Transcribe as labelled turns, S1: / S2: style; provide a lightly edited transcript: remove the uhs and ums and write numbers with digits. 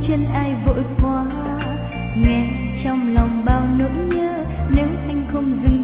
S1: chân ai vội qua, nghe trong lòng bao nỗi nhớ, nếu anh không dừng